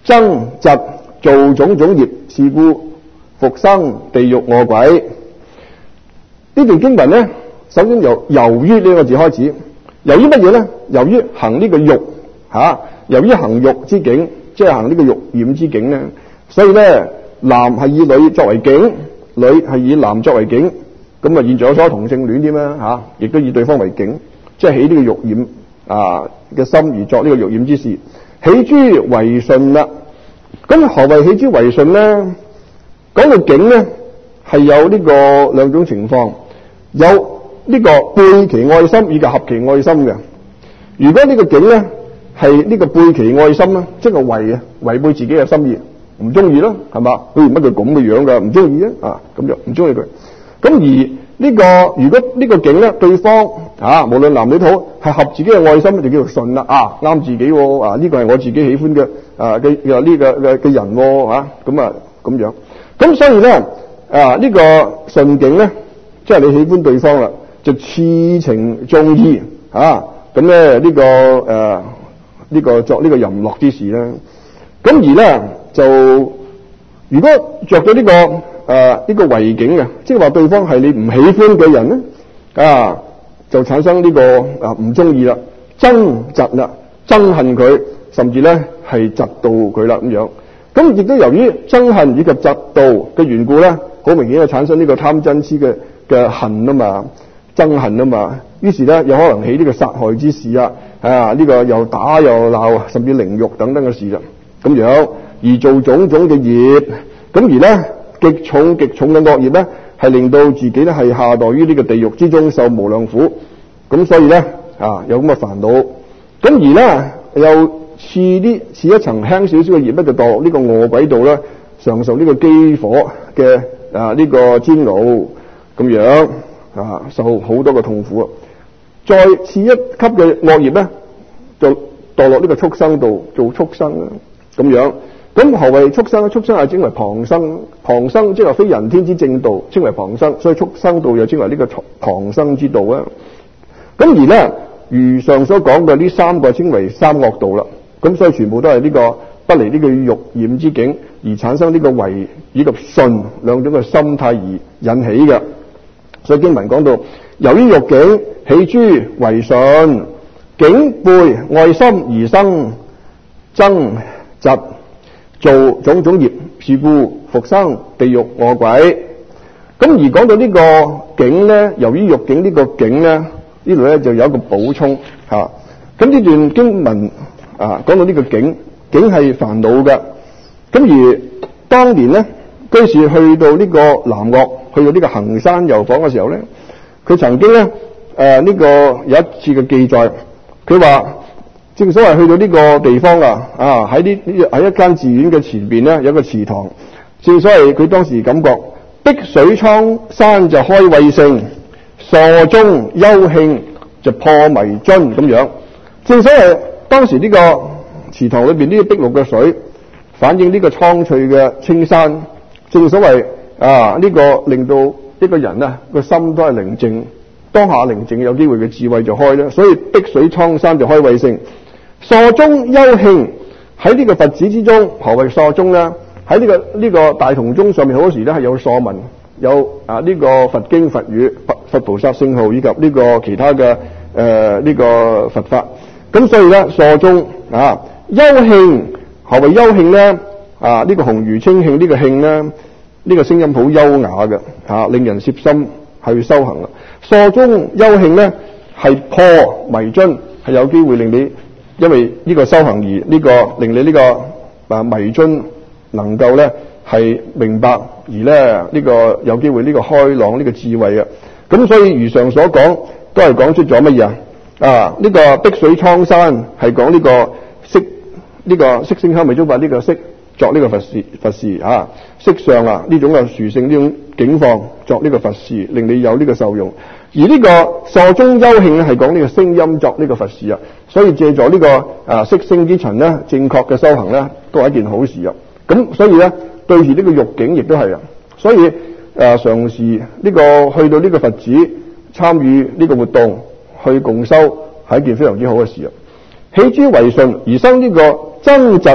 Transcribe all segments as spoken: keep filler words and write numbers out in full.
爭嫉做種種業，是故復生地獄餓鬼。呢段經文咧，首先由由於呢個字開始，由於乜嘢咧？由於行呢個欲吓、啊，由於行欲之境，即係行呢個欲染之境咧，所以咧男係以女作為境，女係以男作為境，咁啊現在有所同性戀添啦吓，亦都以對方為境，即係起呢個欲染啊嘅心而作呢個欲染之事，起諸違順啦。咁何謂起諸違順咧？講到境咧，係有呢個兩種情況，有呢個背其愛心以及合其愛心嘅。如果呢個境咧係呢個背其愛心啦，即係違啊，違背自己嘅心意，唔中意咯，係嘛？佢乜佢咁嘅樣噶，唔中意啊，啊咁就唔中意佢。咁而呢個如果呢個境咧，對方啊無論男女都好，係合自己嘅愛心，就叫做順啦，啊啱自己喎，啊呢個係我自己喜歡嘅啊嘅嘅呢個嘅嘅人喎，吓咁啊咁樣。咁所以咧啊呢個順境咧，即係你喜歡對方啦，就刺情中意啊，咁咧呢個誒呢個作呢個淫樂之事啦。咁而咧就如果着咗呢個誒呢個違境嘅，即係話對方係你唔喜歡嘅人咧，啊就產生呢個啊唔中意啦，憎嫉啦，憎恨佢，甚至咧係嫉妒佢啦咁樣。咁亦都由於憎恨以及嫉妒嘅緣故咧，好明顯係產生呢個貪嗔癡嘅嘅恨啊嘛，憎恨啊嘛，於是咧有可能起呢個殺害之事啊，啊呢個又打又鬧，甚至凌辱等等嘅事啦，咁樣而做種種嘅業，咁而咧極重極重嘅惡業咧，係令到自己咧係下墮於呢個地獄之中受無量苦，咁所以咧啊有咁嘅煩惱，咁而咧又次啲次一層輕少少嘅業咧，就墮呢個餓鬼道咧，常受呢個饑火嘅啊呢個煎熬咁樣啊，受好多嘅痛苦啊。再次一級嘅惡業咧，就墮落呢個畜生道做畜生啊咁樣。咁何謂畜生咧？畜生係稱為旁生，旁生即係非人天之正道，稱為旁生，所以畜生道又稱為呢個旁生之道啊。咁而咧，如上所講嘅呢三個稱為三惡道啦。咁所以全部都係呢個不離呢個欲染之境而產生呢個違以及順兩種嘅心態而引起嘅。所以經文講到，由於欲境起諸違順，境背愛心而生憎嫉，做種種業，是故復生地獄餓鬼。咁而講到呢個境咧，由於欲境呢個境咧，呢度咧就有一個補充吓。咁呢段經文啊，講到呢個境，境係煩惱嘅。咁而當年咧，居士去到呢個南岳，去到呢個衡山遊訪嘅時候咧，佢曾經咧誒呢個有一次嘅記載，佢話正所謂去到呢個地方啊，啊喺呢喺一間寺院嘅前邊咧有個祠堂，正所謂佢當時感覺碧水蒼山就開慧性，疏中幽磬就破迷津咁樣。正所謂當時呢個祠堂裏邊呢啲碧綠嘅水，反映呢個蒼翠嘅青山。正所謂啊，呢、這個令到一個人啊個心都係寧靜，當下寧靜有機會嘅智慧就開咧。所以碧水蒼山就開慧性，疏中幽磬喺呢個佛寺之中，何謂疏中咧？喺呢、這個呢、這個大銅鐘上面好多時咧係有疏文，有啊呢、這個佛經佛語、佛佛菩薩聖號以及呢個其他嘅誒呢個佛法。咁所以咧，疏中啊，幽磬，何謂幽磬咧？啊，呢、這個紅如清磬呢個磬咧，呢、這個聲音好優雅嘅，吓、啊、令人攝心去修行啦。疏中幽磬咧係破迷津，係有機會令你因為呢個修行而呢、這個令你呢、這個啊迷津能夠咧係明白，而咧呢、這個有機會呢個開朗呢、這個智慧嘅。咁所以如上所講，都係講出咗乜嘢啊？啊！呢、這個碧水蒼山係講呢個色，呢、這個色聲香味觸法呢個色作呢個佛事佛事啊，色相啊呢種嘅殊勝呢種境況作呢個佛事，令你有呢個受用。而呢個疏中幽磬係講呢個聲音作呢個佛事啊，所以借助呢、這個啊色聲之塵咧，正確嘅修行咧，都係一件好事啊。咁所以咧，對住呢個欲境亦都係啊。所以誒，嘗試呢個去到呢個佛寺參與呢個活動。去共修係一件非常之好嘅事啊！起諸違順而生呢個憎嫉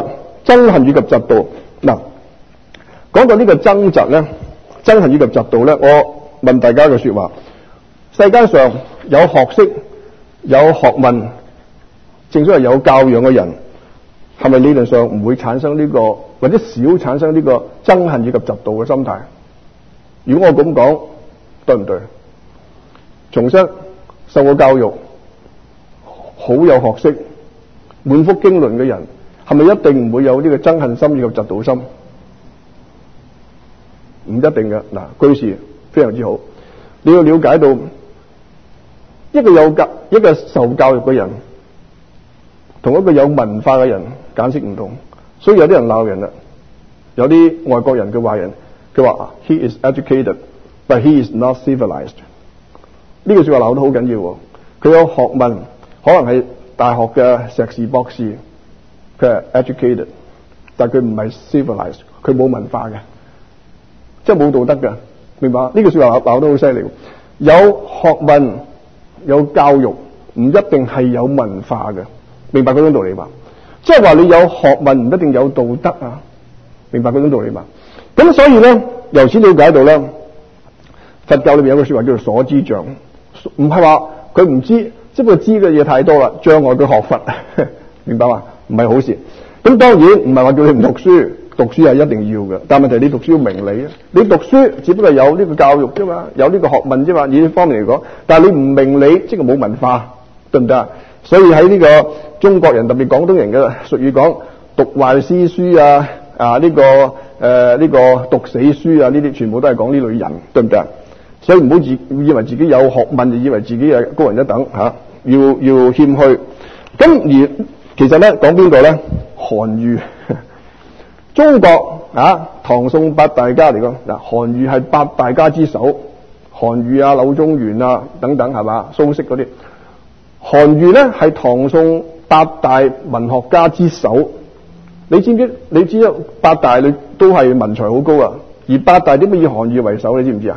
憎恨以及嫉妒。嗱，講到呢個憎嫉咧，憎恨以及嫉妒咧，我問大家一句說話：世界上有學識、有學問，正所謂有教養嘅人，係咪理論上唔會產生呢個，或者少產生呢個憎恨以及嫉妒嘅心態？如果我咁講，對唔對？重申，受過教育、好有學識、滿腹經綸嘅人，係咪一定唔會有呢個憎恨心以及嫉妒心？唔一定嘅。嗱，居士非常之好，你要了解到一個有教、一個受教育嘅人，同一個有文化嘅人簡直唔同。所以有啲人鬧人啦，有啲外國人佢話人，佢話 He is educated, but he is not civilized。呢句說話鬧得好緊要。佢有學問，可能係大學嘅碩士博士，佢係 educated， 但佢唔係 civilized， 佢冇文化嘅，即係冇道德嘅，明白？呢句說話鬧得好犀利。有學問有教育，唔一定係有文化嘅，明白嗰種道理嘛？即係話你有學問唔一定有道德啊，明白嗰種道理嘛？咁所以咧，由此了解到咧，佛教裏邊有句說話叫做所知障，唔係話佢唔知，只不過知嘅嘢太多啦，障礙佢學佛，明白嘛？唔係好事。咁當然唔係話叫你唔讀書，讀書係一定要嘅，但係問題你讀書要明理啊！你讀書只不過有呢個教育啫嘛，有呢個學問啫嘛，以呢方面嚟講，但係你唔明理，即係冇文化，對唔得啊？所以喺呢個中國人特別廣東人嘅俗語講，讀壞詩書啊，啊呢、這個誒呢、呃這個讀死書啊，呢啲全部都係講呢類人，對唔對啊？所以唔好自以為自己有學問就以為自己係高人一等吓、啊，要要謙虛。咁而其實咧講邊個咧？韓愈，中國啊唐宋八大家嚟講，嗱韓愈係八大家之首，韓愈啊、柳宗元啊等等係嘛，蘇軾嗰啲。韓愈咧係唐宋八大文學家之首，你知唔知？你知道八大你都係文才好高啊，而八大點解以韓愈為首？你知唔知啊？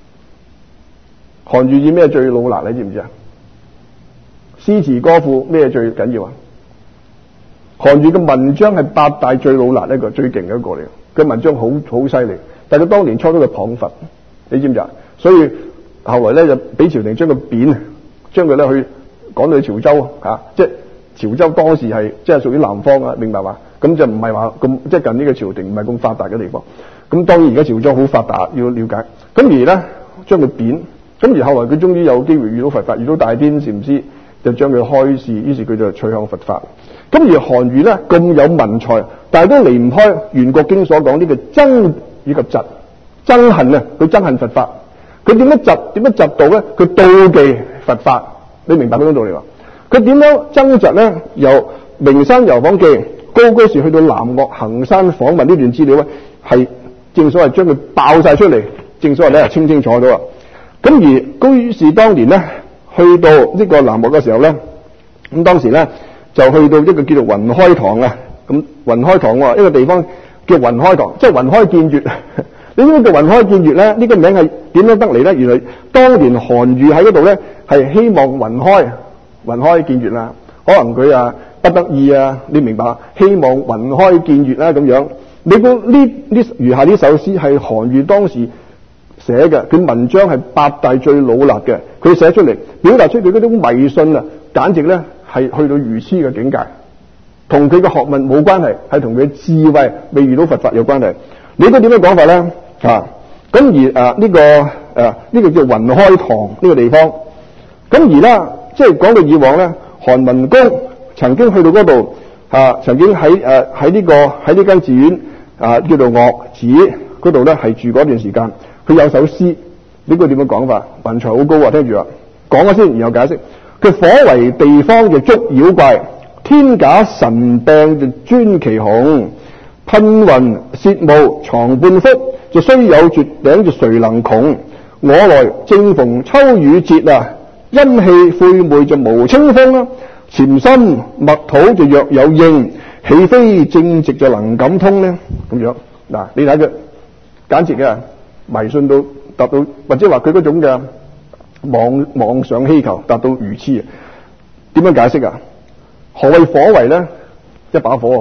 韓愈以咩最老辣？你知唔知啊？詩詞歌賦咩最緊要啊？韓愈嘅文章係八大最老辣一個最勁嘅一個嚟，佢文章好好犀利，但係佢當年初都係謗佛，你知唔知啊？所以後來咧就俾朝廷將佢貶，將佢咧去趕到去潮州啊，即係潮州當時係即係屬於南方啊，明白嘛？咁就唔係話咁即係近呢個朝廷唔係咁發達嘅地方。咁當然而家潮州好發達，要了解。咁而咧將佢貶，咁而後來佢終於有機會遇到佛法，遇到大天禪師，就將佢開示，於是佢就取向佛法。咁而韓愈咧咁有文才，但係都離唔開《圓覺經》所講呢個憎以及嫉，憎恨啊！佢憎恨佛法，佢點樣嫉？點樣嫉妒咧？佢妒忌佛法，你明白嗰種道理嘛？佢點樣憎嫉咧？由《名山遊訪記》高居士去到南岳衡山訪問呢段資料咧，係正所謂將佢爆晒出嚟，正所謂咧清清楚楚啊！咁而居士當年咧去到呢個南岳嘅時候咧，咁當時咧。就去到一個叫做雲開堂啊，咁雲開堂喎，一個地方叫雲開堂，即係雲開見月。你知唔知叫雲開見月咧？呢、這個名係點樣得嚟咧？原來當年韓愈喺嗰度咧，係希望雲開雲開見月啦。可能佢啊不得意啊，你明白？希望雲開見月啦咁樣。你估呢呢餘下呢首詩係韓愈當時寫嘅，佢文章係八大最老辣嘅，佢寫出嚟表達出佢嗰種迷信啊，簡直咧。係去到愚痴嘅境界，同佢嘅學問冇關係，係同佢嘅智慧未遇到佛法有關係。你都點樣講法咧？啊，咁而誒呢、啊這個誒呢、啊這個叫雲開堂呢個地方，咁而咧即係講到以往咧，韓文公曾經去到嗰度啊，曾經喺誒喺呢個喺呢間寺院啊叫做岳寺嗰度咧係住嗰段時間，佢有首詩，呢個點樣講法？文才好高啊！聽住啊，講咗先，然後解釋。佢火為地方嘅捉妖怪，天假神病就專其雄，噴雲泄霧藏半幅，就雖有絕頂就誰能窮？我來正逢秋雨節啊，陰氣晦昧就無清風啊，潛心默禱就若有應，豈非正直就能感通呢？咁樣嗱，你睇佢簡直嘅迷信到達到，或者話佢嗰種嘅。妄妄想希求達到愚痴啊？點樣解釋啊？何謂火為咧？一把火嘅火，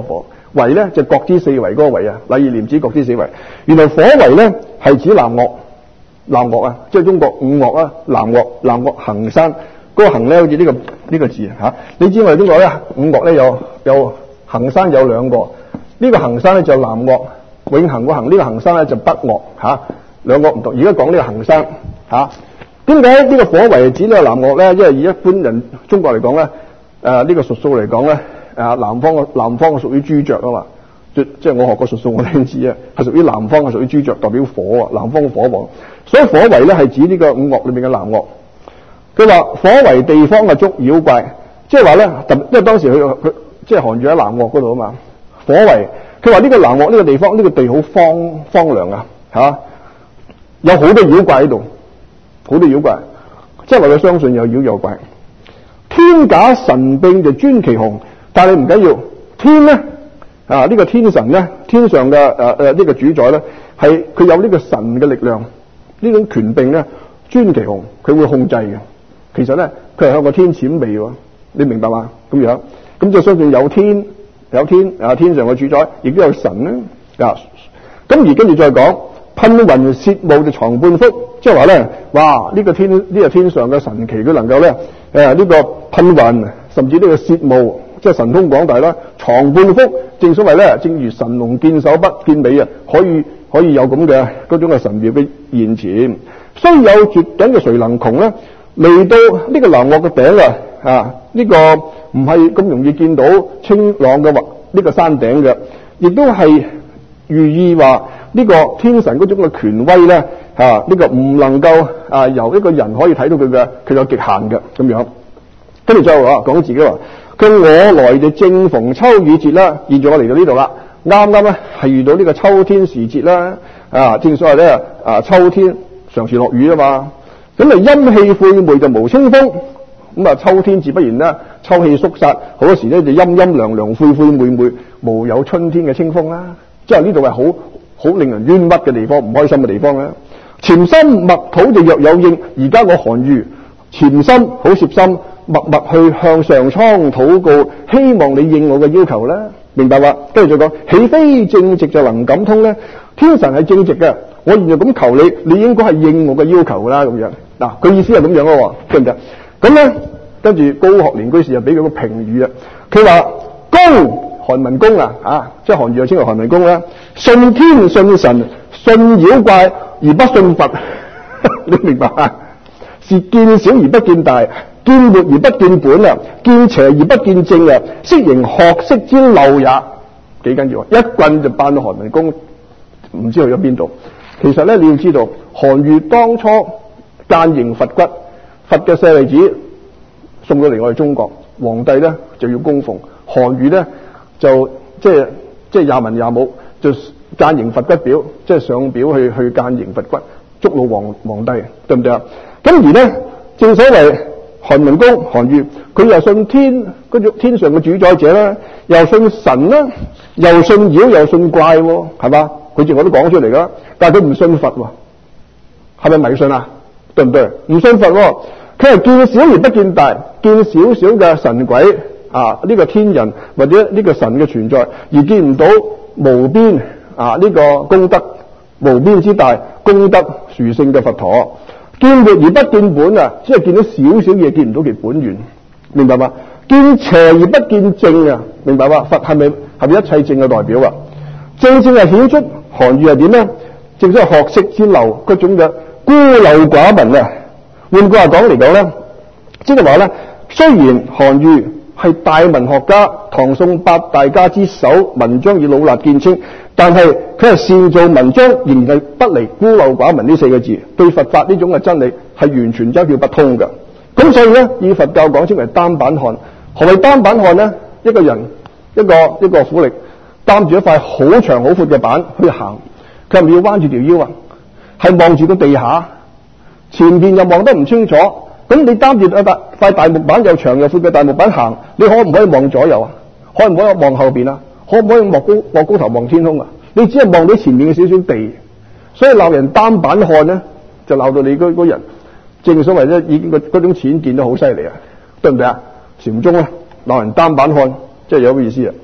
維咧就各之四維嗰個維啊，禮義廉恥各之四維。原來火維咧係指南岳，南岳啊，即係中國五岳啊，南岳南岳衡山嗰、那個衡咧，好似呢個呢、這個字嚇、啊。你知我哋中國咧五岳咧有有衡山有兩個，呢、這個衡山咧就南岳，永恆個衡，呢、這個衡山咧就北岳嚇，兩個唔同。而家講呢個衡山嚇，點解呢個火維係指呢個南岳咧？因為以一般人中國嚟講咧，誒、呃、呢、這個術數嚟講咧。啊，南方嘅南方嘅屬於朱雀啊嘛，即即係我學過術數，我聽知啊，係屬於南方嘅屬於朱雀，代表火啊，南方嘅火王。所以火維咧係指呢個五岳裏面嘅南岳。佢話火維地方嘅捉妖怪，即係話咧，因為當時佢佢即係寒住喺南岳嗰度啊嘛。火維，佢話呢個南岳呢個地方呢、呢個地好荒荒涼啊，嚇，有好多妖怪喺度，好多妖怪，即係話佢相信有妖有怪。天假神兵就尊其雄。但係唔緊要，天咧啊呢、這個天神咧，天上嘅誒誒呢個主宰咧，係佢有呢個神嘅力量，呢種權柄咧，尊其雄，佢會控制嘅。其實咧，佢係向個天潛味喎，你明白嘛？咁樣，咁就相信有天有天啊，天上嘅主宰，亦都有神咧啊。咁而跟住再講，噴雲泄霧就藏半幅，即係話咧，哇！呢、這個天呢、這個天上嘅神奇，佢能夠咧誒呢、啊這個噴雲，甚至呢個泄霧。即係神通廣大啦，藏半幅，正所謂咧，正如神龍見首不見尾啊，可以可以有咁嘅嗰種嘅神妙嘅現前。雖有絕頂嘅誰能窮咧？嚟到呢個南岳嘅頂啊，啊呢、這個唔係咁容易見到清朗嘅呢個山頂嘅，亦都係寓意話呢個天神嗰種嘅權威咧，啊呢、這個唔能夠啊由一個人可以睇到佢嘅佢有極限嘅咁樣。跟住再話講自己話。佢我來就正逢秋雨節啦，現在我嚟到呢度啦，啱啱咧係遇到呢個秋天時節啦，啊，正所謂咧啊，秋天常時落雨啊嘛，咁啊陰氣晦昧就無清風，咁啊秋天自不然啦，秋氣肅殺，好多時咧就陰陰涼涼、晦晦昧昧，無有春天嘅清風啦，即係呢度係好好令人冤屈嘅地方，唔開心嘅地方啦。潛心默禱就若有應，而家我寒雨潛心好攝心。默默去向上蒼禱告，希望你應我嘅要求啦，明白嘛？跟住再講，豈非正直就能感通咧？天神係正直嘅，我現在咁求你，你應該係應我嘅要求啦，咁樣嗱，佢意思係咁樣咯，對唔對？咁咧，跟住高學連居士又俾佢個評語啊，佢話公韓文公啊，啊，即係韓愈又稱為韓文公啦，信天信神，信妖怪而不信佛，你明白啊？是見小而不見大。見末而不見本啊，見邪而不見正啊，悉形學識之漏也，幾緊要啊！一棍就扮到韓文公，唔知去咗邊度。其實咧，你要知道，韓愈當初諫迎佛骨，佛嘅舍利子送到嚟我哋中國，皇帝咧就要供奉，韓愈咧就即係即係廿文廿武，就諫迎佛骨表，即係上表去去諫迎佛骨，捉老皇皇帝，對唔對啊？咁而咧，正所謂。韓文公韓愈，佢又信天嗰種天上嘅主宰者啦，又信神啦，又信妖又信怪，係嘛？佢自我都講出嚟噶，但係佢唔信佛，係咪迷信啊？對唔對？唔信佛，佢係見小而不見大，見少少嘅神鬼啊，呢個天人或者呢個神嘅存在，而見唔到無邊啊呢個功德無邊之大功德殊勝嘅佛陀。見末而不見本啊，即係見到少少嘢，見唔到其本源，明白嘛？見邪而不見正啊，明白嘛？佛係咪係咪一切正嘅代表啊？正正係顯出韓愈係點咧？正所謂學識之流嗰種嘅孤陋寡聞啊。換句話講嚟講咧，即係話咧，雖然韓愈係大文學家，唐宋八大家之首，文章以老衲見稱，但係佢係善做文章，仍然係不離孤陋寡聞呢四個字，對佛法呢種嘅真理係完全一竅不通嘅。咁所以咧，以佛教講稱為單板漢。何謂單板漢咧？一個人一個一個苦力擔住一塊好長好闊嘅板去行，佢係咪要彎住條腰啊？係望住個地下，前邊又望得唔清楚。咁你擔住一塊塊大木板又長又闊嘅大木板行，你可唔可以望左右啊？可唔可以望後邊啊？可唔可以望高望高頭望天空啊？你只係望到前面嘅少少地，所以鬧人單板漢咧，就鬧到你嗰嗰人，正所謂咧，已經嗰種淺見都好犀利啊，對唔對啊？禪宗咧鬧人單板漢，即係有個意思啊。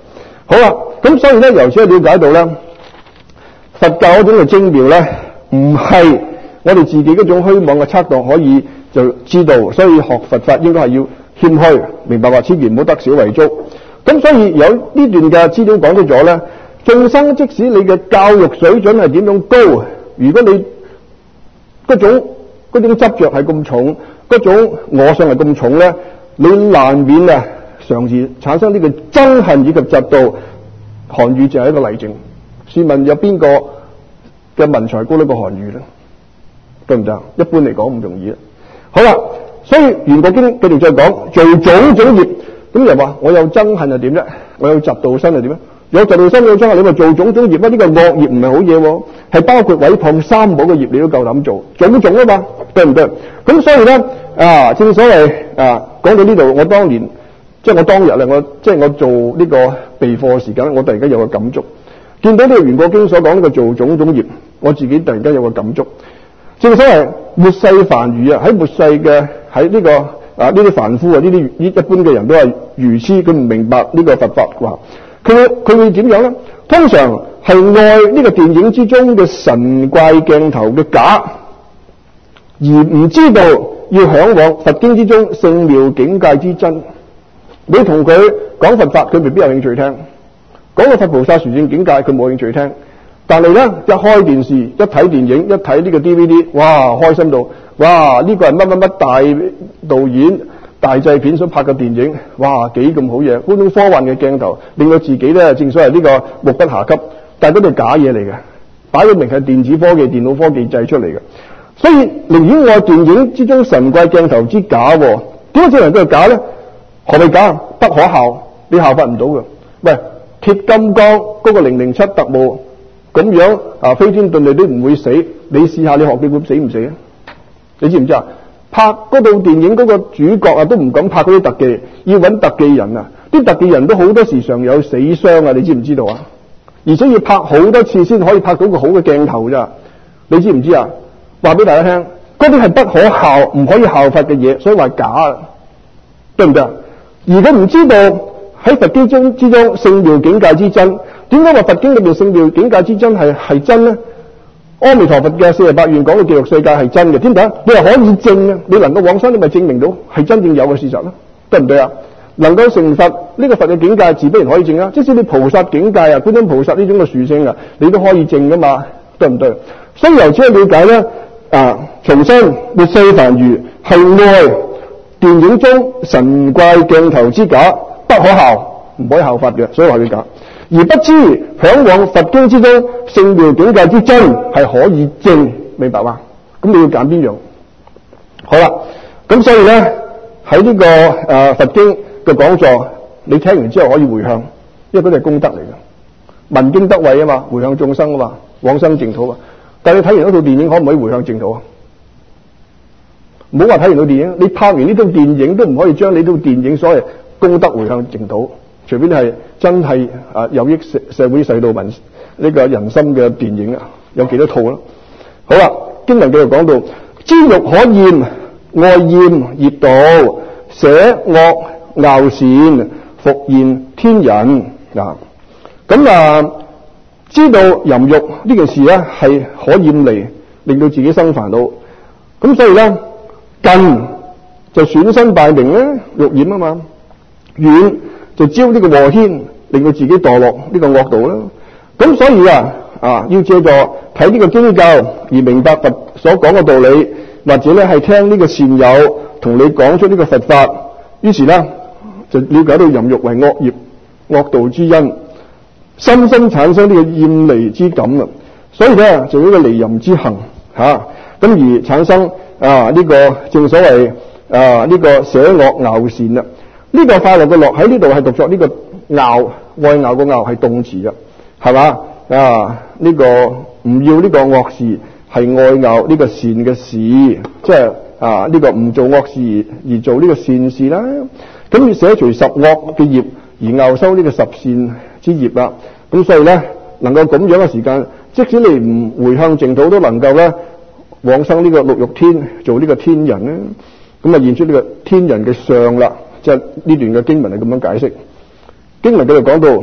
好啦，咁所以咧，由此了解到咧，佛教嗰種嘅精妙咧，唔係我哋自己嗰種虛妄嘅測度可以就知道，所以學佛法應該係要謙虛，明白話千祈唔好得小為足。咁所以有呢段嘅資料講出咗咧，眾生即使你嘅教育水準係點樣高，如果你嗰種嗰種執着係咁重，嗰種我相係咁重咧，你難免啊常時產生呢個憎恨以及嫉妒。韓愈就係一個例證。試問有邊個嘅文才高得過韓愈咧？對唔對？一般嚟講唔容易啦。好啦，所以袁國經繼續再講做種種業，咁又話我有憎恨係點啫？我有嫉妒心係點咧？有嫉妒心有憎恨，你咪做種種業啦。呢、這個惡業唔係好嘢喎，係包括毀謗三寶嘅業，你都夠膽做種種啊嘛，對唔對？咁所以咧啊，正所謂啊，講到呢度，我當年即係我當日咧，我即係我做呢個備課嘅時間，我突然間有個感觸，見到呢個袁國經所講呢個做種種業，我自己突然間有個感觸。正所謂末世凡愚啊，喺末世嘅喺呢個啊呢啲凡夫啊，呢啲呢一般嘅人都係愚痴，佢唔明白呢個佛法話。佢會佢會點樣咧？通常係愛呢個電影之中嘅神怪鏡頭嘅假，而唔知道要嚮往佛經之中聖妙境界之真。你同佢講佛法，佢未必有興趣聽；講個佛菩薩殊勝境界，佢冇興趣聽。但係咧，一開電視，一睇電影，一睇呢個 D V D， 哇，開心到哇！呢個係乜乜乜大導演、大製片所拍嘅電影，哇，幾咁好嘢！嗰種科幻嘅鏡頭，令到自己咧，正所謂呢個目不暇給。但係嗰度假嘢嚟嘅，擺到明係電子科技、電腦科技製出嚟嘅。所以寧願愛電影之中神怪鏡頭之假，點解只能夠假咧？何謂假？不可效，你效法唔到嘅。喂，鐵金剛嗰個零零七特務咁樣啊，飛天遁地都唔會死，你試下你學佢會死唔死啊？你知唔知啊？拍嗰套電影嗰個主角啊，都唔敢拍嗰啲特技，要揾特技人啊。啲特技人都好多時常有死傷啊，你知唔知道啊？而且要拍好多次先可以拍到個好嘅鏡頭咋？你知唔知啊？話俾大家聽，嗰啲係不可效、唔可以效法嘅嘢，所以話假啊，對唔對啊？而佢唔知道喺佛經中之中聖妙境界之真，點解話佛經裏邊聖妙境界之真係係真呢？阿彌陀佛嘅四十八願講嘅極樂世界係真嘅，點解？你係可以證啊！你能夠往生，你咪證明到係真正有嘅事實咯，對唔對啊？能夠成佛呢、這個佛嘅境界，自不然可以證啊！即使你菩薩境界啊，觀音菩薩呢種嘅殊勝啊，你都可以證噶嘛，對唔對？所以由此去了解咧，啊，重申末世凡愚係愛電影中神怪鏡頭之假，不可效，唔可以效法嘅，所以話佢假。而不知嚮往佛經之中聖妙境界之真係可以證，明白嘛？咁你要揀邊樣？好啦，咁所以咧喺呢、這個誒、呃、佛經嘅講座，你聽完之後可以回向，因為嗰啲係功德嚟嘅，聞經得慧啊嘛，回向眾生啊嘛，往生淨土啊。但係你睇完嗰套電影，可唔可以回向淨土啊？唔好話睇完套電影，你拍完呢套電影都唔可以將你套電影所謂功德回向淨土，除非你係真係啊有益社社會世道民呢個人心嘅電影啊，有幾多套啦？好啦，經文繼續講到，知欲可厭，愛厭業道，捨惡樂善，復現天人嗱。咁啊，知道淫欲呢件事咧係可厭離，令到自己生煩惱。咁所以咧，近就損身敗名咧，欲染啊嘛；遠就招呢個禍牽，令到自己墮落呢個惡道啦。咁所以啊啊，要借助睇呢個經教而明白佛所講嘅道理，或者咧係聽呢個善友同你講出呢個佛法，於是咧就了解到淫欲為惡業、惡道之因，深深產生呢個厭離之感啊。所以咧做呢個離淫之行吓，咁、啊、而產生啊呢、這個正所謂啊呢、這個捨惡樂善啦。呢、這個快樂嘅樂喺呢度係讀作呢個樂，愛樂個樂係動詞嘅，係嘛啊？呢、這個唔要呢個惡事，係愛樂呢個善嘅事，即係啊呢、這個唔做惡事而做呢個善事啦。咁要捨除十惡嘅業而樂修呢個十善之業啦。咁所以咧，能夠咁樣嘅時間，即使你唔回向淨土，都能夠咧往生呢個六欲天，做呢個天人咧。咁啊現出呢個天人嘅相啦。即係呢段嘅經文係咁樣解釋。經文佢就講到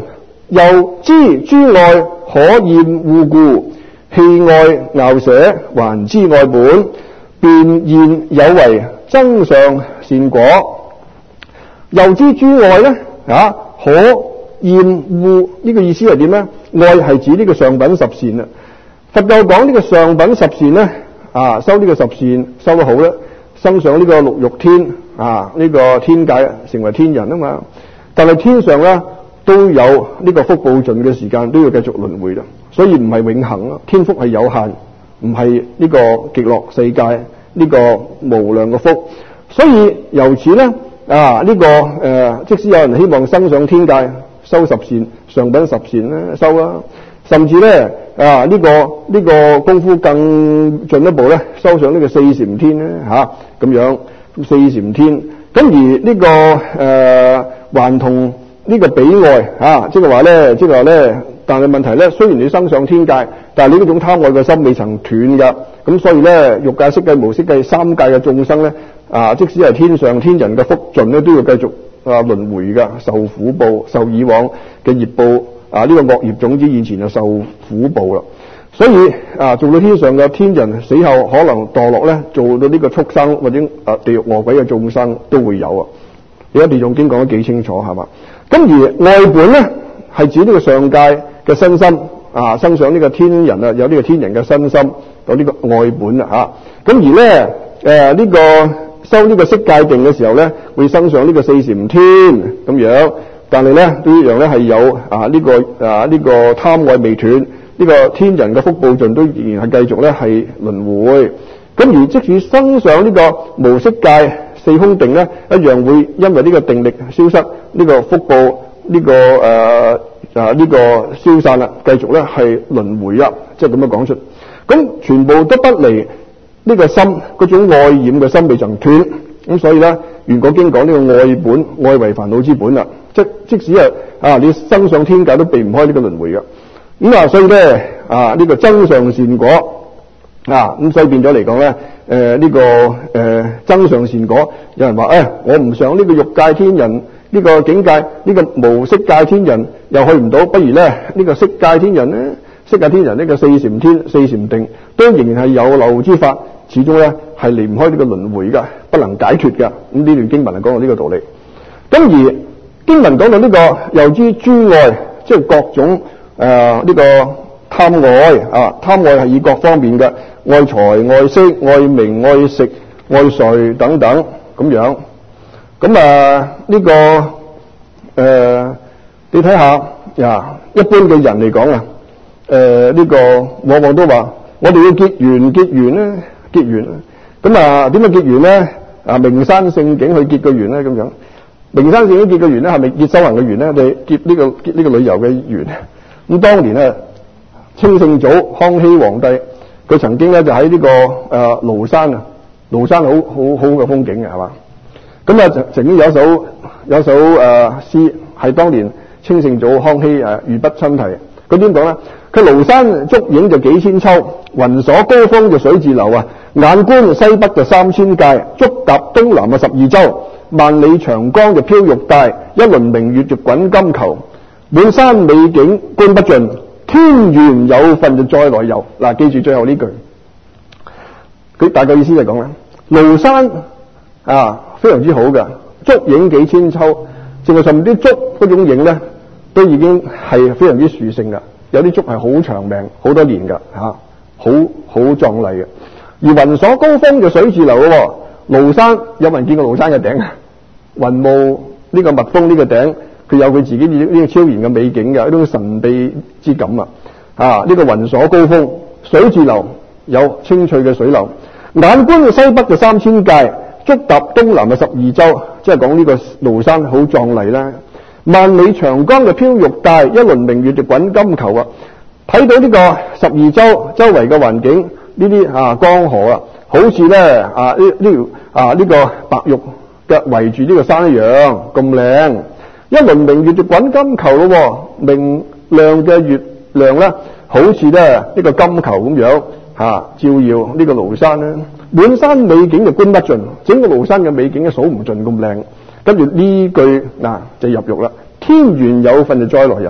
又知諸愛可厭惡故，棄愛樂捨，還知愛本，便現有為增上善果。又知諸愛咧啊，可厭惡呢個意思係點咧？愛係指呢個上品十善啊。佛教講呢個上品十善咧啊，修呢個十善修得好咧，升上呢個六欲天啊，呢個天界成為天人啊嘛。但係天上咧都有呢個福報盡嘅時間，都要繼續輪迴啦。所以唔係永恆咯，天福係有限，唔係呢個極樂世界呢個無量嘅福。所以由此咧啊，呢個誒，即使有人希望升上天界修十善，上品十善咧修啦，甚至咧啊呢個呢個功夫更進一步咧，修上呢個四禪天咧吓咁樣四禪天。咁而呢個誒還同呢個比愛啊，即係話咧，即係話咧，但係問題咧，雖然你升上天界，但係你嗰種貪愛嘅心未曾斷噶，咁所以咧，欲界、色界、無色界三界嘅眾生咧，啊，即使係天上天人嘅福盡咧，都要繼續啊輪迴噶，受苦報，受以往嘅業報啊，呢、這個惡業種子以前就受苦報啦。所以啊，做到天上嘅天人，死後可能墮落咧，做到呢個畜生或者啊地獄餓鬼嘅眾生都會有啊。而家地藏經講得幾清楚係嘛？咁而愛本咧係指呢個上界嘅身心啊，升上呢個天人啊，有呢個天人嘅身心，有呢個愛本啊嚇。咁而咧誒呢個修呢個色界定嘅時候咧，會升上呢個四禪天咁樣。但係咧都一樣咧係有啊呢個啊呢個貪愛未斷，呢個天人嘅福報盡都仍然係繼續咧係輪迴。咁而即使升上呢個無色界四空定咧，一樣會因為呢個定力消失，呢個福報呢個誒啊呢個消散啦，繼續咧係輪迴啊，即係咁樣講出。咁全部都不離呢個心嗰種愛染嘅心未曾斷。咁所以咧，圓覺經講呢個愛本，愛為煩惱之本啦。即即使係啊，你升上天界都避唔開呢個輪迴嘅。咁啊，所以咧啊，呢個增上善果啊，咁所以變咗嚟講咧，誒呢個誒增上善果，有人話誒，我唔上呢個欲界天人呢個境界，呢個無色界天人又去唔到，不如咧呢個色界天人咧，色界天人呢個四禪天、四禪定都仍然係有漏之法，始終咧係離唔開呢個輪迴噶，不能解脫噶。咁呢段經文係講到呢個道理。咁而經文講到呢個又知諸愛，即係各種誒呢個貪愛啊，貪愛係以各方面嘅愛財、愛色、愛名、愛食、愛睡等等咁樣。咁啊呢個誒你睇下呀，一般嘅人嚟講啊，誒呢個往往都話我哋要結緣結緣咧，結緣。咁啊點樣結緣咧？啊名山勝境去結個緣咧咁樣。名山勝境結個緣咧，係咪結修行嘅緣咧？你結呢個結呢個旅遊嘅緣？咁當年咧，清聖祖康熙皇帝，佢曾經咧就喺呢個誒廬山啊，廬山好好好嘅風景嘅係嘛？咁啊曾經有一首有一首誒詩係當年清聖祖康熙誒御筆親題。佢點講咧？佢廬山足影就幾千秋，雲鎖高峰就水自流啊！眼觀西北就三千界，觸踏東南嘅十二洲。萬里長江就飄玉帶，一輪明月就滾金球。滿山美景觀不盡，天緣有份就再來遊。嗱，記住最後呢句，佢大概意思就係講咧，廬山啊非常之好嘅，足影幾千秋，淨係上面啲竹嗰種影咧，都已經係非常之殊勝噶。有啲竹係好長命，好多年噶吓，好好壯麗嘅。而雲鎖高峰就水自流咯。廬山有冇人見過廬山嘅頂啊？雲霧呢個蜜蜂呢個頂，佢有佢自己呢個超然嘅美景嘅，一種神秘之感啊！啊，呢、這個雲鎖高峰，水自流，有清脆嘅水流。眼觀嘅西北嘅三千界，觸踏東南嘅十二洲，即係講呢個廬山好壯麗啦。萬里長江嘅飄玉帶，一輪明月就滾金球啊！睇到呢個十二洲周圍嘅環境，呢啲啊江河啊，好似咧啊呢呢條啊呢、這個白玉嘅圍住呢個山一樣咁靚。一輪明月就滾金球咯，明亮嘅月亮咧，好似咧呢、這個金球咁樣吓、啊、照耀呢個廬山咧。滿山美景就觀不盡，整個廬山嘅美景都數唔盡咁靚。跟住呢句嗱、啊、就入獄啦，天緣有份就再來遊。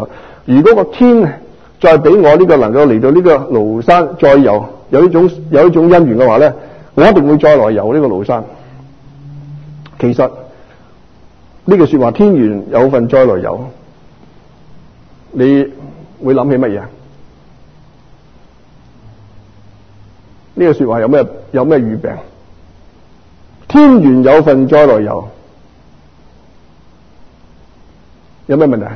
如果個天再俾我呢個能夠嚟到呢個廬山再遊，有一種有一種因緣嘅話咧，我一定會再來遊呢個廬山。其實呢句說話，天緣有份再來遊，你會諗起乜嘢？呢個說話有咩有咩語病？天緣有份再來遊，有咩問題？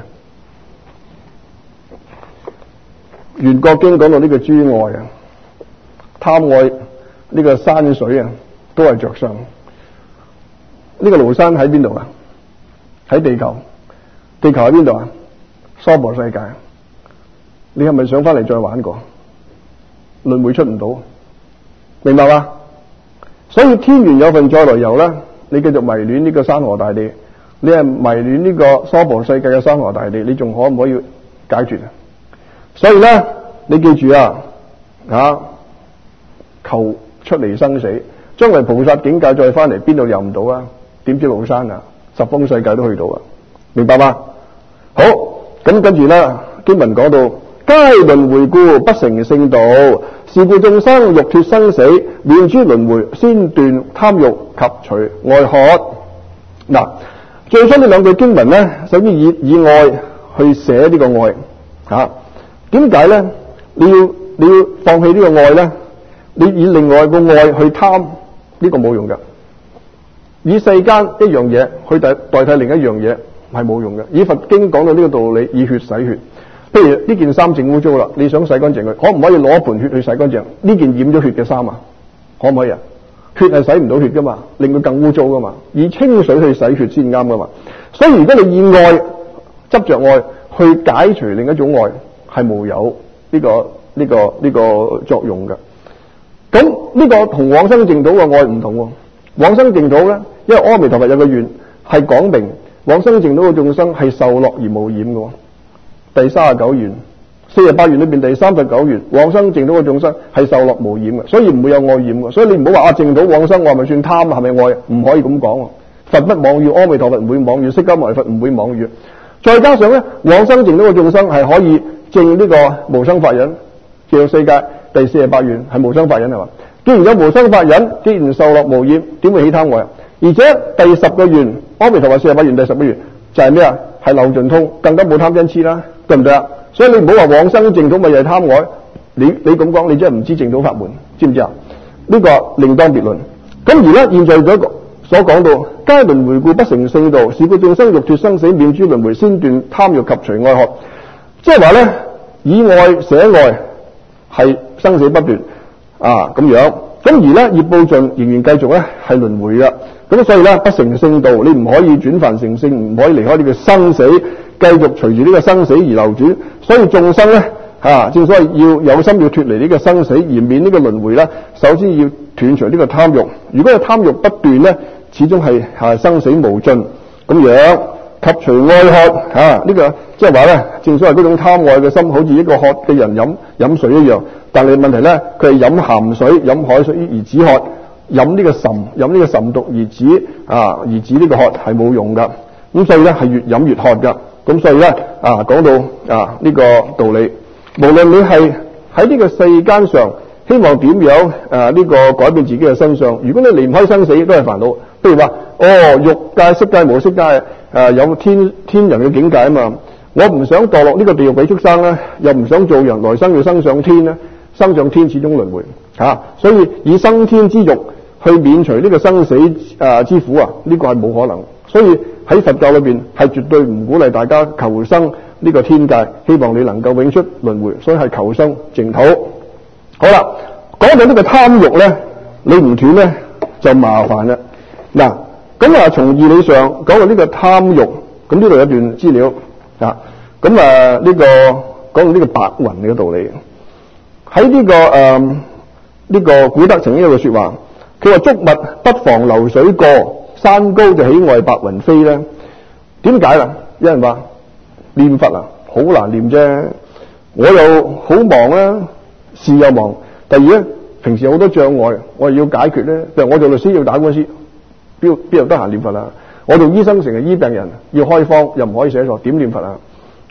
圓覺經講到呢個諸愛啊，貪愛呢個山水啊，都係着相。呢個廬山喺邊度啊？喺地球。地球喺邊度啊？娑婆世界。你係咪想翻嚟再玩過？輪迴出唔到，明白嗎？所以天緣有份再來遊啦。你繼續迷戀呢個山河大地，你係迷戀呢個娑婆世界嘅山河大地，你仲可唔可以解決啊？所以咧，你記住啊，啊，求出離生死，將來菩薩境界再翻嚟，邊度遊唔到啊？點知廬山啊，十方世界都去到啊，明白嗎？好，咁跟住咧，經文講到，皆輪迴故，不成聖道。是故眾生欲脫生死，免諸輪迴，先斷貪欲及除愛渴。嗱，最初呢兩句經文咧，首先以以愛去寫呢個愛，吓，點解咧？你要你要放棄呢個愛咧？你以另外個愛去貪，呢、這個冇用噶。以世間一樣嘢去代代替另一樣嘢係冇用嘅。以佛經講到呢個道理，以血洗血。譬如呢件衫整污糟啦，你想洗乾淨佢，可唔可以攞一盆血去洗乾淨呢件染咗血嘅衫啊？可唔可以啊？血係洗唔到血噶嘛，令佢更污糟噶嘛。以清水去洗血先啱噶嘛。所以如果你以愛執着愛去解除另一種愛，係冇有呢個呢個呢個作用嘅。咁呢個同往生淨土嘅愛唔同喎。往生淨土咧，因為阿彌陀佛有個願係講明往生淨土嘅眾生係受樂而無染嘅。第三十九願，四十八願裏邊第三十九願，往生淨土嘅眾生係受樂無染嘅，所以唔會有愛染嘅。所以你唔好話啊淨土往生我係咪算貪啊？係咪愛？唔可以咁講。佛不妄語，阿彌陀佛唔會妄語，釋迦牟尼佛唔會妄語。再加上咧，往生淨土嘅眾生係可以證呢個無生法忍，極樂世界第四十八願係無生法忍係嘛？既然有無生法忍，既然受樂無染，點會起貪愛啊？而且第十個願，阿彌陀佛四十八願第十個願就係咩啊？係漏盡通，更加冇貪嗔痴啦，對唔對啊？所以你唔好話往生淨土咪又係貪愛，你你咁講，你真係唔知淨土法門，知唔知啊？呢、這個另當別論。咁而家現在咗所講到，皆輪迴故，不成聖道。是故眾生欲脫生死，免諸輪迴，先斷貪欲及除愛渴。即係話咧，以愛捨愛係生死不斷啊咁樣。咁而咧業報盡，仍然繼續咧係輪迴嘅。咁所以咧不成聖道，你唔可以轉凡成聖，唔可以離開呢個生死，繼續隨住呢個生死而流轉。所以眾生咧啊，正所謂要有心要脫離呢個生死，而免呢個輪迴咧，首先要斷除呢個貪欲。如果個貪欲不斷咧，始終係係生死無盡咁樣。及除愛渴啊，呢、這個即係話咧，正所謂嗰種貪愛嘅心，好似一個渴嘅人飲飲水一樣。但係問題咧，佢係飲鹹水、飲海水而止渴，飲呢個岑飲呢個岑毒而止啊，而止呢個渴係冇用噶。咁所以咧係越飲越渴噶。咁所以咧啊，講到啊呢、這個道理，無論你係喺呢個世間上希望點樣誒呢、啊這個改變自己嘅身上，如果你離唔開生死，都係煩惱。譬如話哦，欲界、色界、無色界誒、啊、有天天人嘅境界啊嘛。我唔想墮落呢個地獄俾畜生咧，又唔想做人，來生要升上天咧，升上天始終輪迴嚇，所以以生天之欲去免除呢個生死啊之苦啊，呢、這個係冇可能。所以喺佛教裏邊係絕對唔鼓勵大家求生呢個天界，希望你能夠永出輪迴，所以係求生淨土。好啦，講到呢個貪欲咧，你唔斷咧就麻煩啦。嗱，咁啊從義理上講到呢個貪欲，咁呢度有一段資料啊，咁啊呢個講到呢個白雲嘅道理，喺呢、這個誒呢、呃這個古德曾經有句說話，佢話竹物不妨流水過，山高就喜愛白雲飛咧。點解啦？有人話念佛啊好難念啫，我又好忙啦，事又忙。第二咧，平時有好多障礙，我又要解決咧。譬如我做律師要打官司，邊邊有得閒念佛啊？我做醫生成日醫病人，要開方又唔可以寫錯，點念佛啊？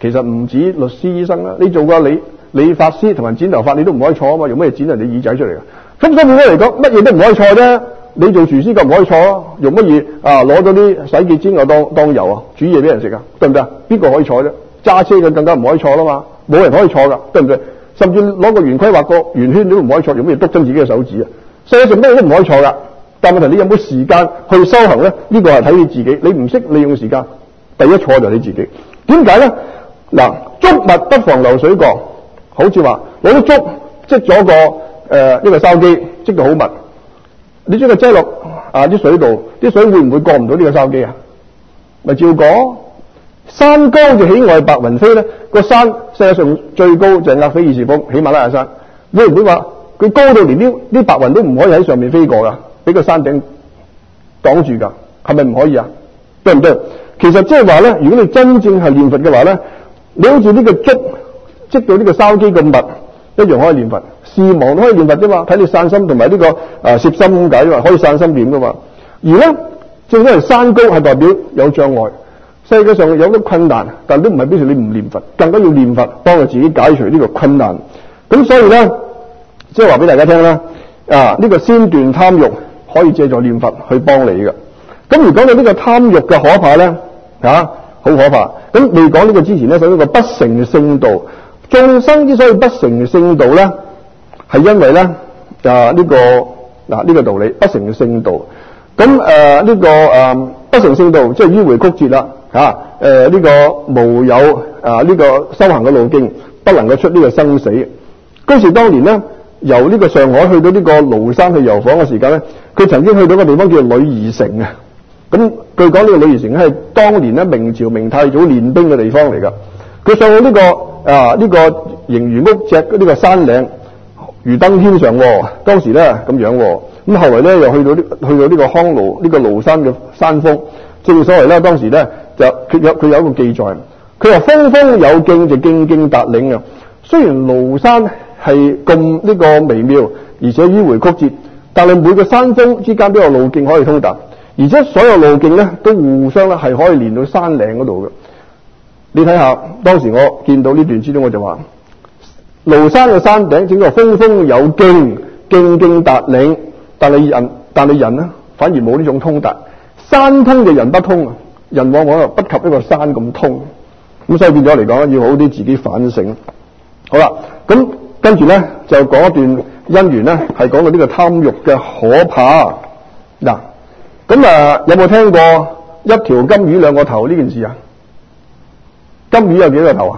其實唔止律師、醫生啦，你做過理理髮師同人剪頭髮，你都唔可以錯啊嘛，用咩剪人哋耳仔出嚟㗎？咁所以嚟講，乜嘢都唔可以錯啫。你做廚師就唔可以錯啊，用乜嘢啊？攞咗啲洗潔精我當當油啊，煮嘢俾人食啊，對唔對啊？邊個可以錯啫？揸車嘅更加唔可以錯啦嘛，冇人可以錯㗎，對唔對？甚至攞個圓規畫個圓圈都唔可以錯，用乜嘢篤親自己嘅手指啊？世界上乜嘢都唔可以錯㗎。但問題你有冇時間去修行咧？呢個係睇你自己。你唔識利用時間，第一錯就係你自己。點解咧？嗱，觸物不妨流水過，好似話攞啲竹積咗個誒呢、呃這個筲箕積到好密，你將佢擠落啊啲水度，啲水會唔會過唔到呢個筲箕啊？咪照過。山高就喜愛白雲飛咧，個山世界上最高就係額菲爾士峰喜馬拉雅山，會唔會話佢高到連啲啲白雲都唔可以喺上面飛過㗎？俾個山頂擋住㗎，係咪唔可以啊？對唔對？其實即係話咧，如果你真正係念佛嘅話咧，你好似呢個竹積到呢個筲箕咁密，一樣可以念佛。事忙都可以念佛啫嘛，睇你散心同埋呢個啊攝心咁解嘛，可以散心念㗎嘛。而咧，正因為山高係代表有障礙。世界上有啲困難，但都唔係表示你唔念佛，更加要念佛幫佢自己解除呢個困難。咁所以咧，即係話俾大家聽啦，啊呢、這個先斷貪欲可以借助念佛去幫你嘅。咁如果你呢個貪欲嘅可怕咧，啊好可怕。咁未講呢個之前咧，首先個不成聖道，眾生之所以不成聖道咧，係因為咧啊呢、這個嗱呢、啊這個道理不成聖道。咁誒呢個誒、呃、不成聖道，即係迂迴曲折啦。嚇、啊，誒、呃、呢、這個無有啊呢、這個修行嘅路徑，不能夠出呢個生死。嗰時當年咧，由呢個上海去到呢個廬山去遊訪嘅時間咧，佢曾經去到個地方叫做呂儀城啊。咁據講呢個呂儀城係當年咧明朝明太祖練兵嘅地方嚟㗎。佢上到呢、這個啊呢、這個形如屋脊呢個山嶺，如登天上喎、哦。當時咧咁樣喎、哦。咁後來咧又去到呢去到呢個康廬呢個廬山嘅山峰。正所謂咧，當時咧就佢有佢有一個記載，佢話峰峰有徑就徑徑達嶺啊。雖然廬山係咁呢個微妙，而且迂迴曲折，但係每個山峰之間都有路徑可以通達，而且所有路徑咧都互相咧係可以連到山嶺嗰度嘅。你睇下，當時我見到呢段之中，我就話廬山嘅山頂整個峰峰有徑，徑徑達嶺，但係人但係人咧反而冇呢種通達。山通嘅人不通啊，人往往又不及一個山咁通，咁所以變咗嚟講，要好啲自己反省。好啦，咁跟住咧就講一段因緣咧，係講到呢個貪欲嘅可怕。嗱，咁啊有冇聽過一條金魚兩個頭呢件事啊？金魚有幾個頭啊？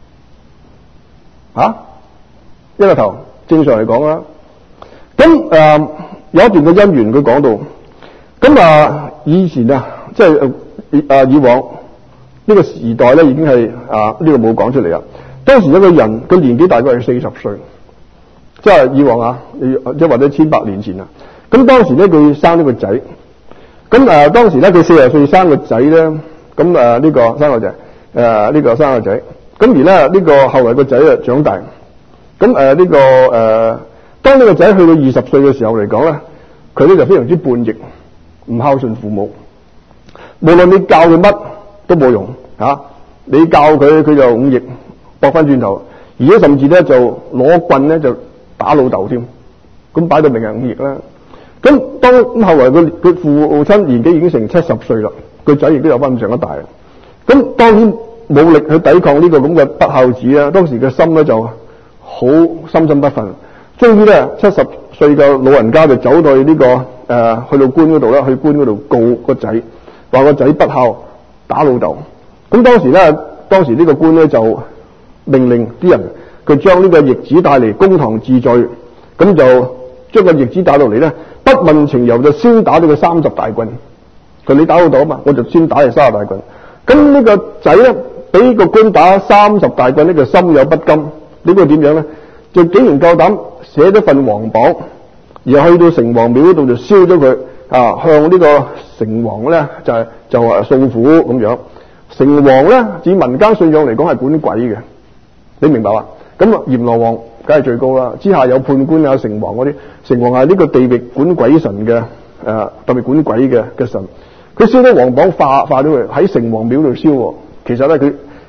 啊，一個頭，正常嚟講啦。咁誒、呃、有一段嘅因緣，佢講到。咁啊，以前啊，即係啊，以往呢個時代咧，已經係啊，呢個冇講出嚟啊。當時一個人佢年紀大概係四十歲，即係以往啊，即係或者千百年前啊。咁當時咧，佢生咗個仔。咁啊，當時咧，佢四十歲生個仔咧，咁啊，呢個生個仔，誒，呢個生個仔。咁而咧，呢個後來個仔啊長大。咁誒，呢個誒，當呢個仔去到二十歲嘅時候嚟講咧，佢咧就非常之叛逆。唔孝順父母，無論你教佢乜都冇用嚇、啊。你教佢，佢就忤逆，駁翻轉頭，而且甚至咧就攞棍咧就打老豆添。咁擺到明係忤逆啦。咁當咁後來佢佢父親年紀已經成七十歲啦，個仔亦都有翻咁上一大。咁當然冇力去抵抗呢個咁嘅不孝子啦。當時嘅心咧就好心心不忿。終於咧七十歲嘅老人家就走到去呢、這個。誒、呃，去到官嗰度啦，去官嗰度告個仔，話個仔不孝，打老豆。咁當時咧，當時呢個官咧就命令啲人，佢將呢個逆子帶嚟公堂治罪，咁就將個逆子打到嚟咧，不問情由就先打到佢三十大棍。佢你打老豆啊嘛，我就先打你三十大棍。咁呢個仔咧，俾個官打三十大棍呢，就心有不甘。呢個點樣咧？就竟然夠膽寫咗份皇榜。而去到城隍廟嗰度就燒咗佢啊！向呢個城隍咧就係就話訴苦咁樣。城隍咧，以民間信仰嚟講係管鬼嘅，你明白嘛？咁啊，閻羅王梗係最高啦，之下有判官啊、城隍嗰啲。城隍係呢個地域管鬼神嘅誒、呃，特別管鬼嘅嘅神。佢燒咗皇榜化化咗佢喺城隍廟度燒。其實咧，佢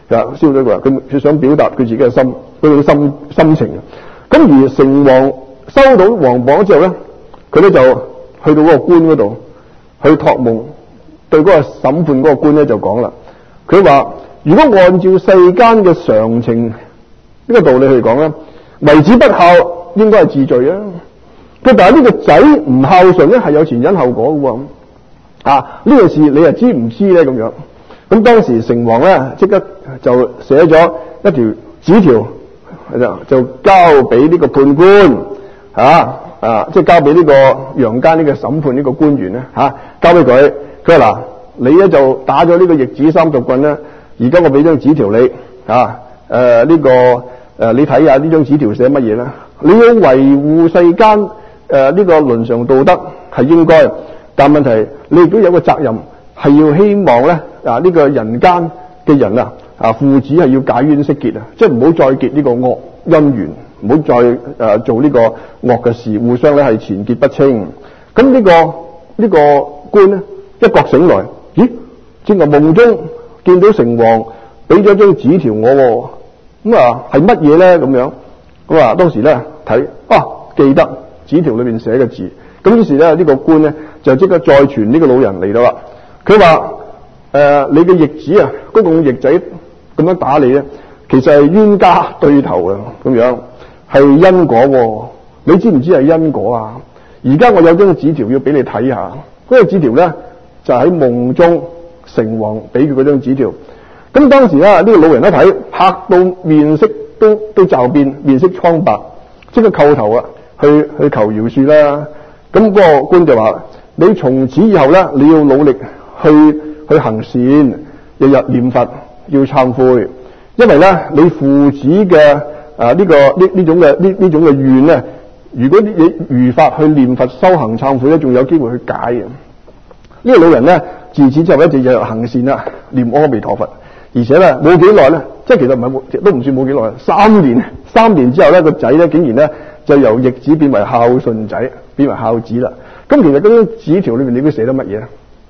燒咗佢，佢佢想表達佢自己嘅心嗰種心心情。咁而成王收到王榜之後咧，佢咧就去到嗰個官嗰度去託夢，對嗰個審判嗰個官咧就講啦。佢話：如果按照世間嘅常情呢個道理去講咧，為子不孝應該係治罪啊。佢但係呢個仔唔孝順咧，係有前因後果嘅喎。啊，呢件事你又知唔知咧？咁樣咁當時成王咧即刻就寫咗一條紙條，就就交俾呢個判官啊啊，即係交俾呢個陽間呢個審判呢個官員咧嚇、啊，交俾佢。佢話嗱，你咧就打咗呢個逆子三十棍咧，而家我俾張紙條你啊，誒、呃、呢、這個誒、呃、你睇下呢張紙條寫乜嘢啦？你要維護世間誒呢個倫常道德係應該，但問題你亦都有個責任係要希望咧啊呢、這個人間嘅人啊啊父子係要解冤釋結啊，即係唔好再結呢個惡姻緣，唔好再誒、呃、做呢個惡嘅事，互相咧係纏結不清。咁呢、這個呢、這個官咧一覺醒來，咦？正係夢中見到成王俾咗張紙條我，咁啊係乜嘢咧？咁樣咁啊當時咧睇啊記得紙條裏邊寫嘅字，咁於是咧呢、這個官咧就即刻再傳呢個老人嚟到啦。佢話誒你嘅逆子啊，嗰、那個逆仔咁樣打你咧，其實係冤家對頭啊，咁樣係因果喎。你知唔知係因果啊？而家我有張紙條要俾你睇下，嗰、那個紙條咧就喺、是、夢中成王俾佢嗰張紙條。咁當時咧呢、這個老人一睇，嚇到面色都都驟變，面色蒼白，即刻叩頭啊，去去求饒恕啦。咁嗰個官就話：你從此以後咧，你要努力去去行善，日日念佛，要懺悔，因為咧你父子嘅啊呢個呢呢種嘅呢呢種嘅怨咧，如果你如法去念佛修行懺悔咧，仲有機會去解嘅。呢、這個老人咧自此之後一直日日行善啦，念阿彌陀佛，而且咧冇幾耐咧，即係其實唔係冇，都唔算冇幾耐，三年三年之後咧個仔咧竟然咧就由逆子變為孝順仔，變為孝子啦。咁其實嗰張紙條裏面你都寫得乜嘢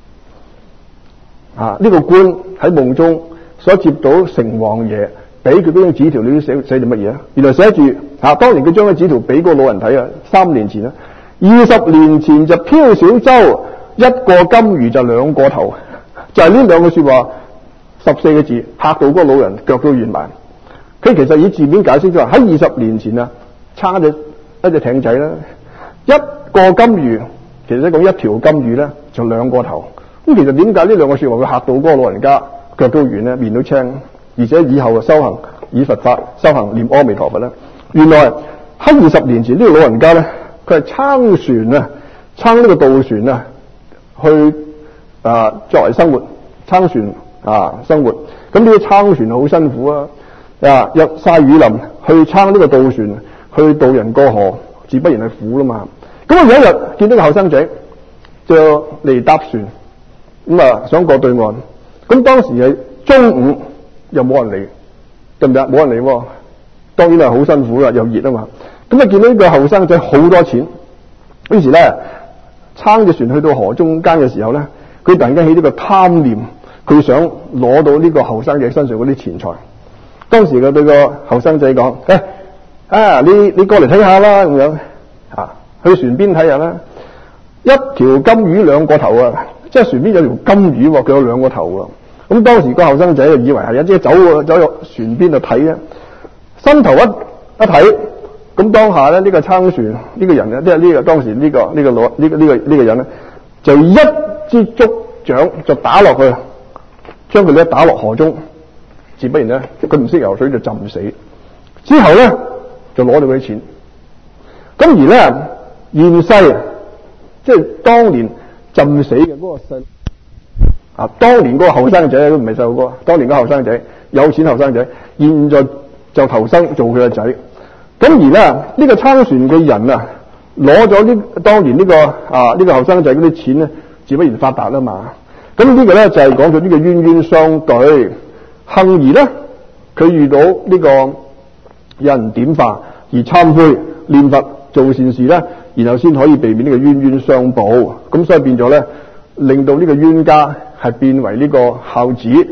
啊？呢、這個官喺夢中所接到成王爺俾佢嗰張紙條，你都寫寫住乜嘢啊？原來寫住啊，當年佢將個紙條俾嗰個老人睇啊，三年前啦，二十年前就飄小舟，一個金魚就兩個頭，就係呢兩個說話，十四個字，嚇到嗰個老人腳都軟埋。佢其實以字面解釋咗話喺二十年前啊，差咗一隻艇仔啦，一個金魚，其實講一條金魚咧就兩個頭。咁其實點解呢兩個說話會嚇到嗰個老人家腳都軟咧，面都青，而且以後修行以佛法修行念阿彌陀佛咧？原來喺二十年前呢、這個老人家咧，佢係撐船啊，撐呢個渡船啊，去啊作為生活撐船啊生活。咁呢個撐船好辛苦啊，啊日曬雨淋去撐呢個渡船去渡人過河，自不然係苦啦嘛。咁我有一日見到個後生仔就嚟搭船，咁啊想過對岸。咁當時係中午，又冇人嚟，得唔得？冇人嚟喎，當然係好辛苦啦，又熱啊嘛。咁啊見到呢個後生仔好多錢，於是咧撐隻船去到河中間嘅時候咧，佢突然間起呢個貪念，佢想攞到呢個後生仔身上嗰啲錢財。當時佢對個後生仔講：誒啊，你你過嚟睇下啦，咁樣啊，去船邊睇下啦。一條金魚兩個頭啊，即係船邊有條金魚，佢有兩個頭啊。咁當時個後生仔就以為係一隻走走入船邊度睇咧，伸頭一一睇，咁當下咧呢、這個撐船呢、這個人咧，即係呢個當時呢、這個呢、這個攞呢、這個呢、這個呢、這個人咧，就一支竹杖就打落去，將佢咧打落河中，自不然咧佢唔識游水就浸死。之後咧就攞到佢啲錢。咁而咧現世即係當年浸死嘅嗰個細。啊！當年嗰個後生仔都唔係細路哥，當年嗰個後生仔有錢後生仔，現在就投生做佢個仔。咁而咧呢、這個撐船嘅人啊，攞咗呢當年呢、這個啊呢、這個後生仔嗰啲錢咧，自不然發達啦嘛。咁呢個咧就係講咗呢個冤冤相對。幸而咧，佢遇到呢個有人點化而懺悔念佛做善事咧，然後先可以避免呢個冤冤相報。咁所以變咗咧，令到呢個冤家係變為呢個孝子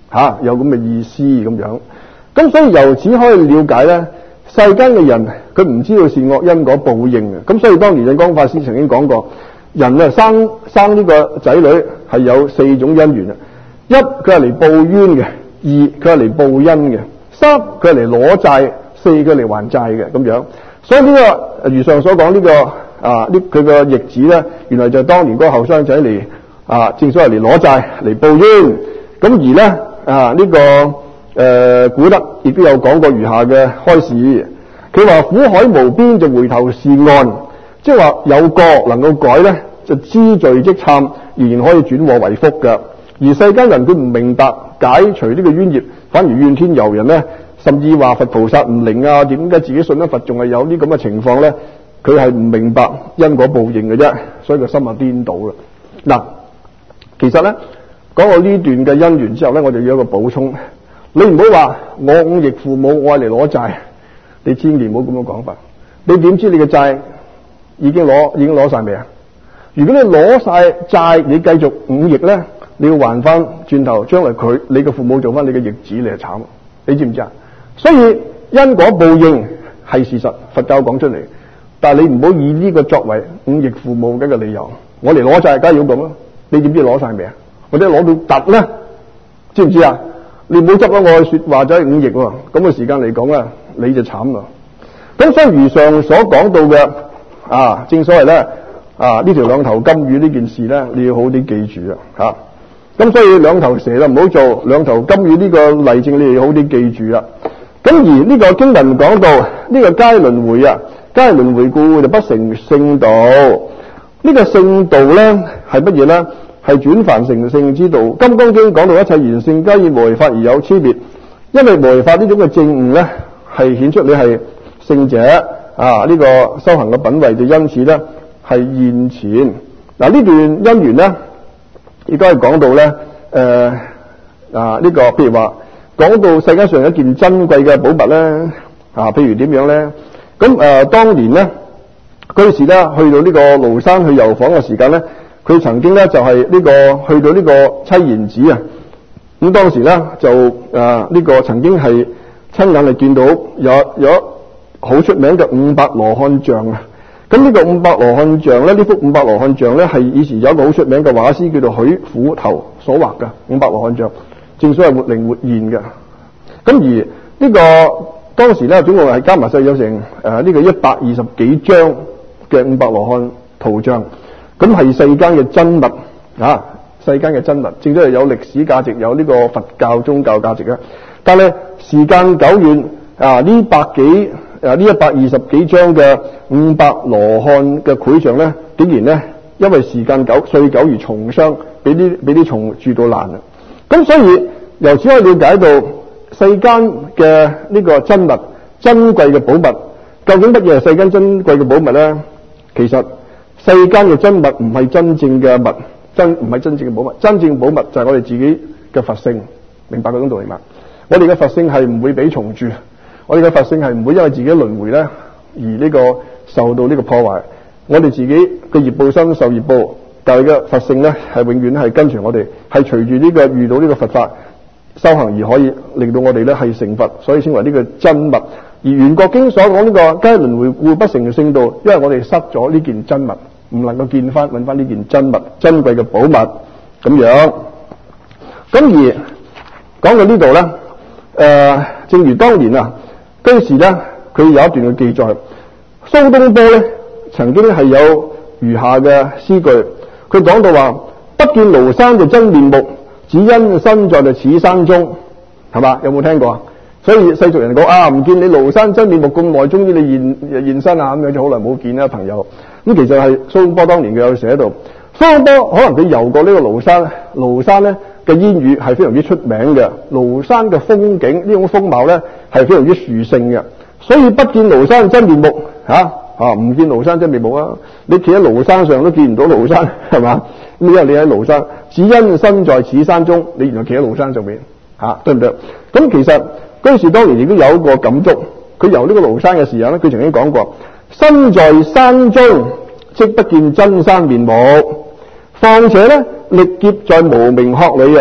嚇，有咁嘅意思咁樣。咁所以由此可以了解咧，世間嘅人佢唔知道善惡因果報應嘅。咁所以當年印光法師曾經講過，人啊生生呢個仔女係有四種因緣啊。一，佢係嚟報冤嘅；二，佢係嚟報恩嘅；三，佢係嚟攞債；四，佢係嚟還債嘅咁樣。所以呢、這個如上所講呢、這個啊呢佢個逆子咧，原來就係當年嗰個後生仔嚟啊，正所謂嚟攞債嚟報冤。咁而咧啊呢、這個誒、呃、古德亦都有講過餘下嘅開示。佢話苦海無邊就回頭是岸，即係話有過能夠改咧，就知罪即懺，仍然可以轉禍為福嘅。而世間人佢唔明白解除呢個冤業，反而怨天尤人咧，甚至話佛菩薩唔靈啊，點解自己信咗佛仲係有呢咁嘅情況咧？佢係唔明白因果報應嘅啫，所以個心啊顛倒啦。嗱，其實咧講過呢段嘅因緣之後咧，我就要一個補充。你唔好話我忤逆父母，我係嚟攞債，你千祈唔好咁樣講法。你點知你嘅債已經攞已經攞晒未啊？如果你攞晒債，你繼續忤逆咧，你要還翻轉頭，將來佢你嘅父母做翻你嘅逆子，你就慘，你知唔知啊？所以因果報應係事實，佛教講出嚟，但係你唔好以呢個作為忤逆父母嘅一個理由。我嚟攞債，梗係要咁啦。你點知攞晒未啊？或者攞到突咧？知唔知啊？你唔好執咗我嘅說話就係忤逆喎。咁嘅時間嚟講咧，你就慘啦。咁所以如上所講到嘅啊，正所謂咧啊，呢條兩頭金魚呢件事咧，你要好啲記住啊吓。咁所以兩頭蛇就唔好做，兩頭金魚呢個例證你要好啲記住啦。咁而呢個經文講到呢個皆輪迴啊，皆輪迴故就不成聖道。呢個聖道咧係乜嘢咧？係轉凡成聖之道。金剛經講到一切賢聖皆以無為法而有差別，因為無為法呢種嘅證悟咧係顯出你係聖者啊，呢個修行嘅品位就因此咧係現前。嗱，呢段因緣咧亦都係講到咧誒啊呢個譬如話講到世界上有一件珍貴嘅寶物咧啊，譬如點樣咧？咁誒當年咧嗰時咧去到呢個廬山去遊訪嘅時間咧，佢曾經咧就係呢個去到呢個妻賢寺啊。咁當時咧就誒呢個曾經係親眼嚟見到有有好出名嘅五百羅漢像啊。咁呢個五百羅漢像咧，呢幅五百羅漢像咧係以前有一個好出名嘅畫師叫做許虎頭所畫嘅五百羅漢像，正所謂活靈活現嘅。咁而呢個當時咧總共係加埋晒有成誒呢個一百二十幾張嘅五百羅漢圖像，咁係世間嘅真物啊！世間嘅真物，正所謂有歷史價值，有呢個佛教宗教價值啊！但係時間久遠啊，呢百幾誒呢一百二十幾張嘅五百羅漢嘅繪像咧，竟然咧因為時間久歲久而蟲傷，俾啲俾啲蟲蛀到爛啦。咁所以由此可以了解到世間嘅呢個真物、珍貴嘅寶物，究竟乜嘢係世間珍貴嘅寶物咧？其實世間嘅真物唔係真正嘅物，真唔係真正嘅寶物。真正寶物就係我哋自己嘅佛性，明白嗰種道理嘛？我哋嘅佛性係唔會俾蟲蛀，我哋嘅佛性係唔會因為自己輪迴咧而呢個受到呢個破壞。我哋自己嘅業報身受業報，但係嘅佛性咧係永遠係跟隨我哋，係隨住呢個遇到呢個佛法修行而可以令到我哋咧係成佛，所以稱為呢個真物。而圓覺經所講呢個皆輪迴故不成聖道，因為我哋失咗呢件真物，唔能夠見翻揾翻呢件真物珍貴嘅寶物咁樣。咁而講到呢度咧，誒、呃，正如當年啊，嗰時咧佢有一段嘅記載，蘇東坡咧曾經係有餘下嘅詩句，佢講到話：不見廬山就真面目，只因身在就此山中，係嘛？有冇聽過啊？所以世俗人講啊，唔見你廬山真面目咁耐，終於你現現身啊，咁樣就好耐冇見啦，朋友。咁其實係蘇東坡當年佢有寫到，蘇東坡可能佢遊過呢個廬山，廬山咧嘅煙雨係非常之出名嘅，廬山嘅風景呢種風貌咧係非常之殊勝嘅，所以不見廬山真面目吓啊，唔見廬山真面目啊！你企喺廬山上都見唔到廬山，係嘛？咁因為你喺廬山，只因身在此山中，你原來企喺廬山上面吓，對唔對？咁其實嗰時當年亦都有一個感觸，佢遊呢個廬山嘅時候咧，佢曾經講過：身在山中，即不見真山面目。況且咧，歷劫在無明殼裏啊，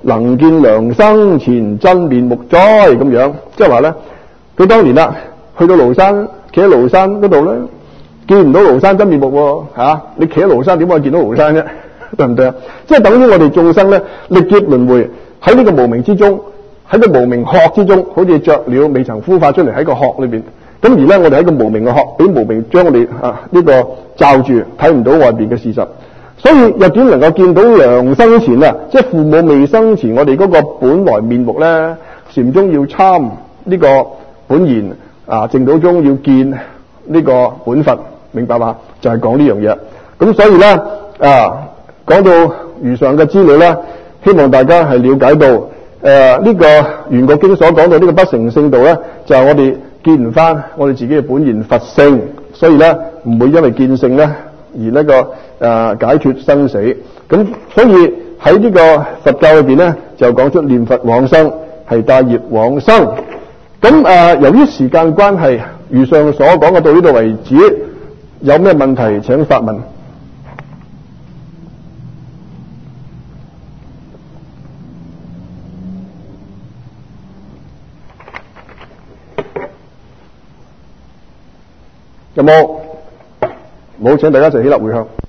能見良生前真面目哉咁樣，即係話咧，佢當年啦，去到廬山，企喺廬山嗰度咧，見唔到廬山真面目喎、啊、你企喺廬山點可以見到廬山啫？對唔對啊？即係等於我哋眾生咧，歷劫輪迴喺呢個無明之中，喺個無明殼之中，好似雀鳥未曾孵化出嚟喺個殼裏邊。咁而咧，我哋喺個無明嘅殼，俾無明將我哋啊呢、這個罩住，睇唔到外邊嘅事實。所以又點能夠見到良生前啊？即係父母未生前，我哋嗰個本來面目咧，禪宗要參呢個本然啊，淨土宗要見呢個本佛，明白嘛？就係講呢樣嘢。咁所以咧啊，講到如上嘅資料咧，希望大家係了解到誒呢、呃這個《圓覺經》所講到呢個不成聖道咧，就係、是、我哋見唔翻我哋自己嘅本然佛性，所以咧唔會因為見性咧而呢、這個誒、呃、解脫生死。咁所以喺呢個佛教裏邊咧，就講出念佛往生係帶業往生。咁誒、呃，由於時間關係，如上所講嘅到呢度為止。有咩問題請發問。有冇？冇，請大家一齊起立回向。